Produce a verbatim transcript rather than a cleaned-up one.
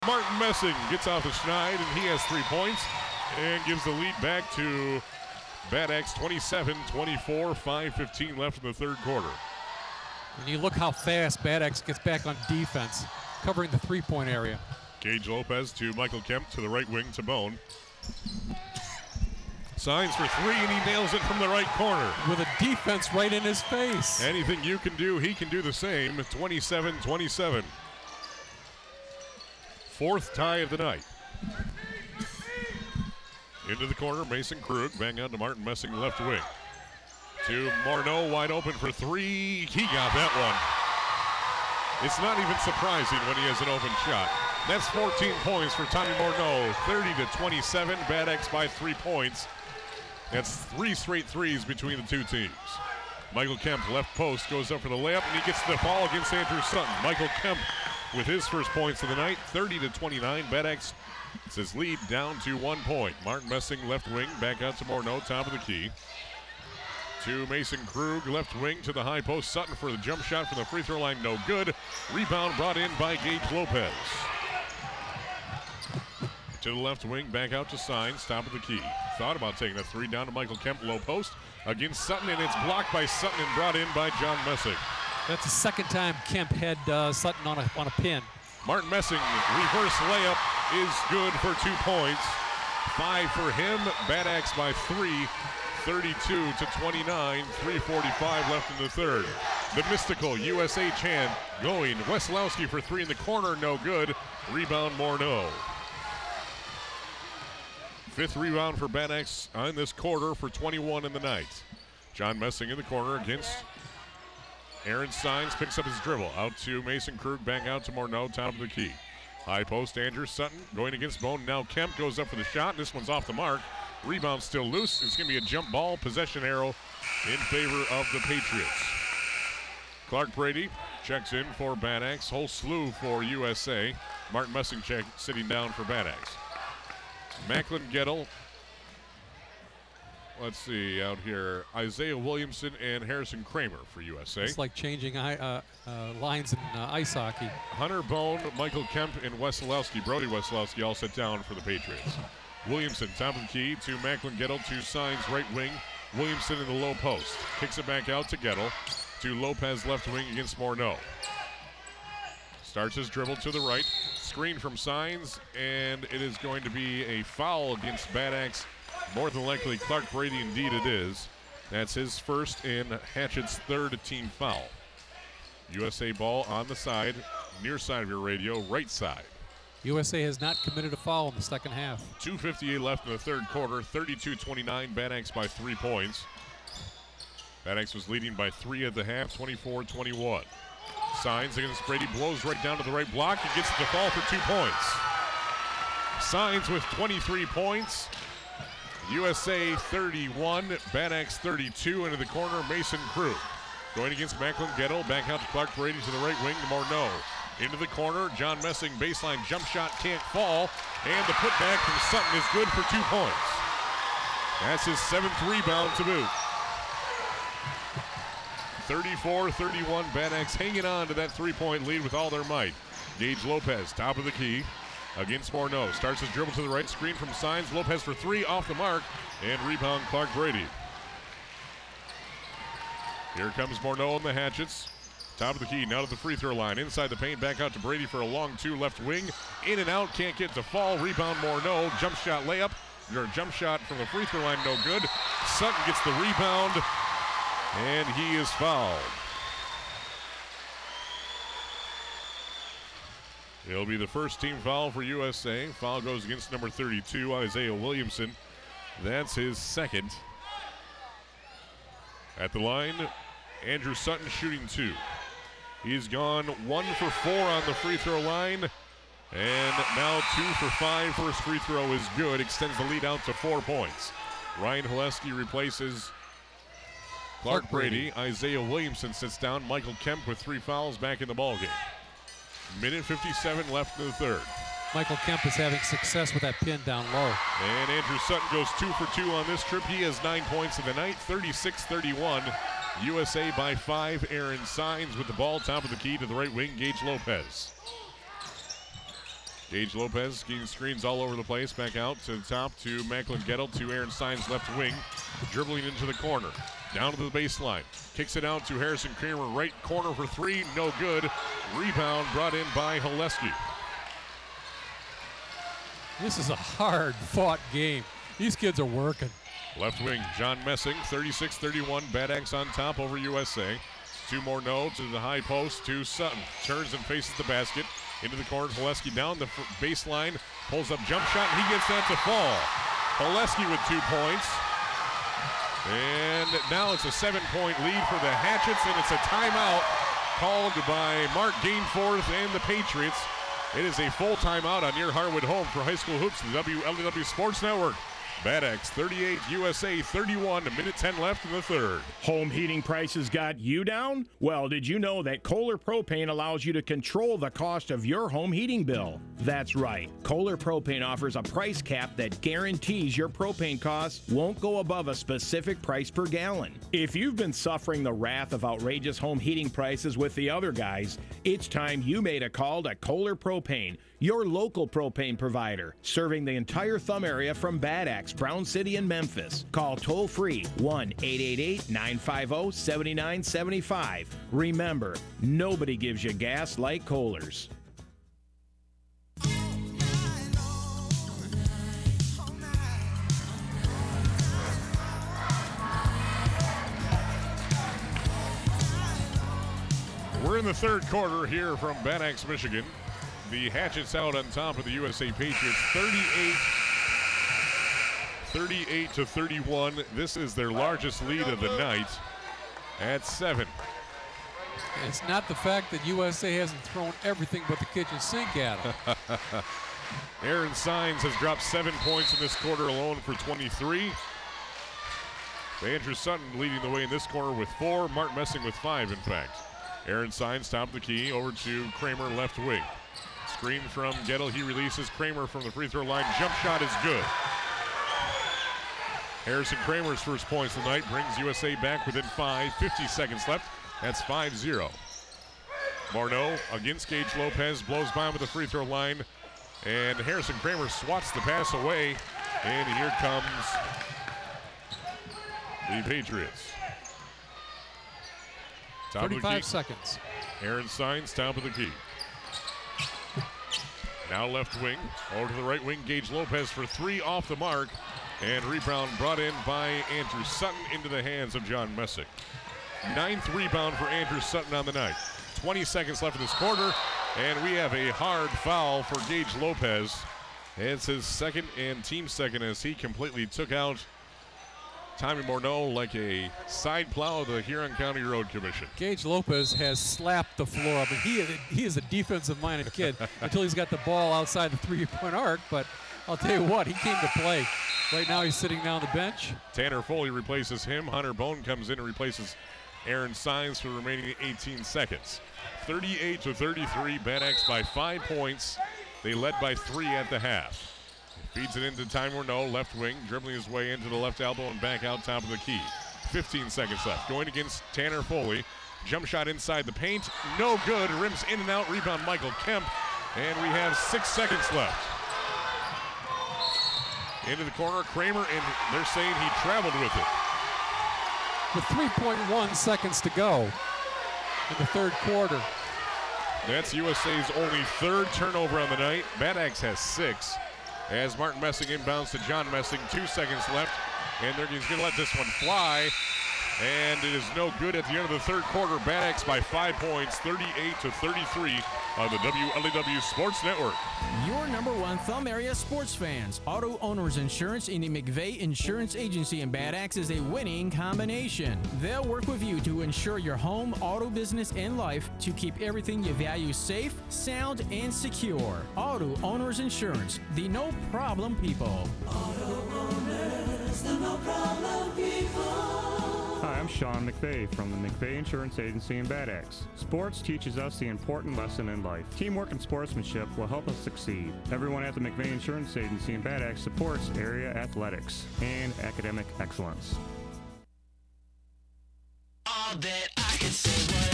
Martin Messing gets off the schneid, and he has three points and gives the lead back to Bad Axe twenty-seven twenty-four, five fifteen left in the third quarter. And you look how fast Bad Axe gets back on defense, covering the three-point area. Gage Lopez to Michael Kemp to the right wing to Bone. Signs for three, and he nails it from the right corner. With a defense right in his face. Anything you can do, he can do the same. twenty-seven twenty-seven. Fourth tie of the night. Into the corner, Mason Krug, bang out to Martin Messing, left wing. To Morneau, wide open for three. He got that one. It's not even surprising when he has an open shot. That's fourteen points for Tommy Morneau. thirty to twenty-seven, Bad Axe by three points. That's three straight threes between the two teams. Michael Kemp, left post, goes up for the layup, and he gets the foul against Andrew Sutton. Michael Kemp with his first points of the night, thirty to twenty-nine. Bad Axe it's his lead down to one point. Martin Messing, left wing, back out to Morneau, top of the key. To Mason Krug, left wing to the high post. Sutton for the jump shot from the free throw line, no good. Rebound brought in by Gage Lopez. To the left wing, back out to Signs, top of the key. Thought about taking a three down to Michael Kemp, low post against Sutton, and it's blocked by Sutton and brought in by John Messing. That's the second time Kemp had uh, Sutton on a, on a pin. Martin Messing, reverse layup is good for two points. Five for him. Bad Axe by three. thirty-two to twenty-nine. three forty-five left in the third. The mystical U S A chant going. Weslowski for three in the corner, no good. Rebound Morneau. Fifth rebound for Bad Axe on this quarter for twenty-one in the night. John Messing in the corner against Aaron Signs, picks up his dribble. Out to Mason Krug, back out to Morneau, top of the key. High post, Andrew Sutton going against Bone. Now Kemp goes up for the shot. This one's off the mark. Rebound still loose. It's going to be a jump ball, possession arrow in favor of the Patriots. Clark Brady checks in for Bad Axe. Whole slew for U S A. Martin Messing check, sitting down for Bad Axe. Macklin Gettle. Let's see out here. Isaiah Williamson and Harrison Kramer for U S A. It's like changing uh, uh, lines in uh, ice hockey. Hunter Bone, Michael Kemp, and Weslowski. Brody Weslowski all sit down for the Patriots. Williamson, top of the key to Macklin Gettle, two Signs, right wing. Williamson in the low post. Kicks it back out to Gettle. To Lopez, left wing against Morneau. Starts his dribble to the right. Screen from Signs, and it is going to be a foul against Bad Axe. More than likely, Clark Brady, indeed it is. That's his first and Hatchett's third team foul. U S A ball on the side, near side of your radio, right side. U S A has not committed a foul in the second half. two fifty-eight left in the third quarter, thirty-two twenty-nine, Bad Axe by three points. Bad Axe was leading by three at the half, twenty-four twenty-one. Signs against Brady, blows right down to the right block. He gets the ball for two points. Signs with twenty-three points. U S A thirty-one, Bad Axe thirty-two. Into the corner, Mason Krug. Going against Macklin Gettle, back out to Clark Brady to the right wing to Morneau. Into the corner, John Messing, baseline jump shot, can't fall. And the putback from Sutton is good for two points. That's his seventh rebound to boot. thirty-four thirty-one, Bad Axe hanging on to that three-point lead with all their might. Gage Lopez, top of the key. Against Morneau. Starts his dribble to the right, screen from Signs. Lopez for three, off the mark, and rebound Clark Brady. Here comes Morneau on the Hatchets. Top of the key, now to the free throw line. Inside the paint, back out to Brady for a long two, left wing. In and out, can't get to fall. Rebound Morneau, jump shot layup. Your jump shot from the free throw line, no good. Sutton gets the rebound, and he is fouled. It'll be the first team foul for U S A. Foul goes against number thirty-two, Isaiah Williamson. That's his second. At the line, Andrew Sutton shooting two. He's gone one for four on the free throw line. And now two for five. First free throw is good. Extends the lead out to four points. Ryan Haleski replaces Clark Brady. Isaiah Williamson sits down. Michael Kemp with three fouls back in the ballgame. Minute fifty-seven left in the third. Michael Kemp is having success with that pin down low. And Andrew Sutton goes two for two on this trip. He has nine points in the night, thirty-six thirty-one. U S A by five. Aaron Signs with the ball, top of the key to the right wing, Gage Lopez. Gage Lopez getting screens all over the place. Back out to the top to Macklin Gettle to Aaron Steins left wing. Dribbling into the corner. Down to the baseline. Kicks it out to Harrison Kramer. Right corner for three. No good. Rebound brought in by Haleski. This is a hard-fought game. These kids are working. Left wing, John Messing, thirty-six thirty-one. Bad Axe on top over U S A. Two more no to the high post to Sutton. Turns and faces the basket. Into the corner, Haleski down the baseline. Pulls up jump shot, and he gets that to fall. Haleski with two points. And now it's a seven-point lead for the Hatchets, and it's a timeout called by Mark Gainforth and the Patriots. It is a full timeout on your Harwood home for high school hoops, the W L E W Sports Network. Bad Axe thirty-eight, U S A thirty-one, a minute ten left in the third. Home heating prices got you down? Well, did you know that Kohler Propane allows you to control the cost of your home heating bill? That's right. Kohler Propane offers a price cap that guarantees your propane costs won't go above a specific price per gallon. If you've been suffering the wrath of outrageous home heating prices with the other guys, it's time you made a call to Kohler Propane, your local propane provider, serving the entire Thumb area from Bad Axe, Brown City, and Memphis. Call toll-free one eight eight eight, nine five zero, seven nine seven five. Remember, nobody gives you gas like Kohler's. We're in the third quarter here from Bad Axe, Michigan. The Hatchets out on top of the U S A Patriots, thirty-eight, thirty-eight to thirty-one. This is their largest lead of the night at seven. It's not the fact that U S A hasn't thrown everything but the kitchen sink at them. Aaron Steins has dropped seven points in this quarter alone for twenty-three. Andrew Sutton leading the way in this corner with four. Martin Messing with five, in fact. Aaron Steins top of the key over to Kramer left wing. Screen from Gettle. He releases Kramer from the free throw line. Jump shot is good. Harrison Kramer's first points tonight brings U S A back within five. fifty seconds left. That's five zero. Marneau against Gage Lopez. Blows by him at the free throw line. And Harrison Kramer swats the pass away. And here comes the Patriots. Top thirty-five seconds. Aaron Steins, top of the key. Now left wing, over to the right wing, Gage Lopez for three off the mark. And rebound brought in by Andrew Sutton into the hands of John Messick. Ninth rebound for Andrew Sutton on the night. twenty seconds left in this quarter, and we have a hard foul for Gage Lopez. It's his second and team second as he completely took out Tommy Morneau like a side plow of the Huron County Road Commission. Gage Lopez has slapped the floor. I mean, he is, he is a defensive-minded kid until he's got the ball outside the three-point arc, but I'll tell you what, he came to play. Right now he's sitting down the bench. Tanner Foley replaces him. Hunter Bone comes in and replaces Aaron Steins for the remaining eighteen seconds. thirty-eight to thirty-three, Bad Axe by five points. They led by three at the half. Feeds it into Ty Morneau, left wing, dribbling his way into the left elbow and back out top of the key. fifteen seconds left. Going against Tanner Foley. Jump shot inside the paint. No good. Rims in and out. Rebound Michael Kemp. And we have six seconds left. Into the corner, Kramer, and they're saying he traveled with it. With three point one seconds to go in the third quarter. That's U S A's only third turnover on the night. Bad Axe has six. As Martin Messing inbounds to John Messing, two seconds left, and they're going to let this one fly. And it is no good at the end of the third quarter. Bad Axe by five points, thirty-eight to thirty-three on the W L E W Sports Network. Your number one Thumb area sports fans. Auto Owners Insurance in the McVeigh Insurance Agency and Bad Axe is a winning combination. They'll work with you to insure your home, auto business, and life to keep everything you value safe, sound, and secure. Auto Owners Insurance, the no problem people. Auto Owners, the no problem people. Hi, I'm Sean McVeigh from the McVeigh Insurance Agency in Bad Axe. Sports teaches us the important lesson in life. Teamwork and sportsmanship will help us succeed. Everyone at the McVeigh Insurance Agency in Bad Axe supports area athletics and academic excellence. All that I can say was